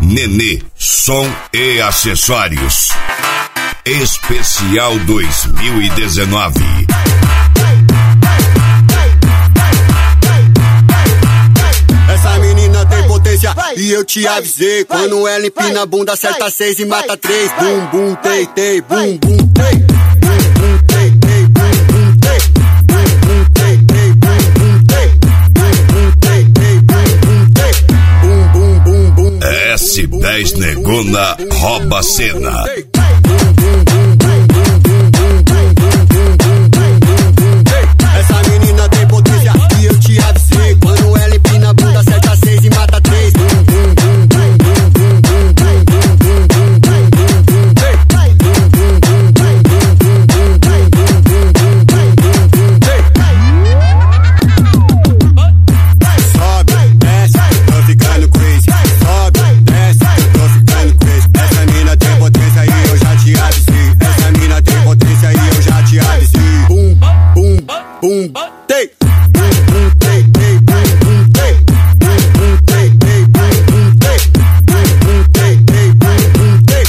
Nenê, som e acessórios. Especial 2019. Essa menina tem potência e eu te avisei. Quando ela empina a bunda, acerta 6 e mata 3. Bum, bum, tei, tei, bum, bum, tei. Bum, bum, tei, tei, bum, bum, tei. Bum, bum, tei, tei, bum, bum, tei. Bum, bum, tei, tei, bum, bum, tei. Bum, bum, bum, bum. S10 Negona rouba a cena. Essa menina tem potência e eu te avisei. Quando ela empina a bunda, acerta 6 e mata 3. Bum, bum, bum, bum, bum, bum, bum, bum, bum, bum, bum, bum, bum, bum. Sobe, desce, tô ficando crazy. Sobe, desce, tô ficando crazy. Essa mina tem potência e eu já te avisei. Essa mina tem potência e eu já te avisei. Bum, bum, bum, tei. Bum, bum, tei, tei, bum, bum, tei. Bum, bum, tei, tei, bum, bum, tei. Bum, bum, tei, tei, bum, bum, tei.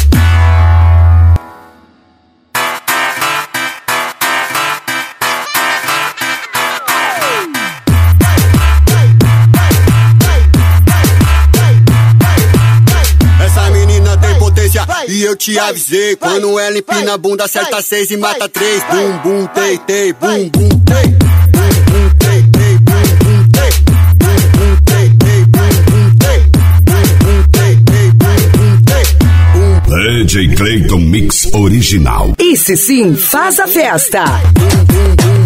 Essa menina tem potência e eu te avisei. Quando ela empina a bunda, acerta 6 e mata 3. Bum, bum, tei, tei, bum, bum, tei. Bum, bum, tei, tei, bum, bum, tei. Bum, bum, tei, tei, bum, bum, tei. Bum, bum, tei, tei, bum, bum, tei. Bum, DJ Clayton Mix original. Esse sim faz a festa. bum, bum, bum.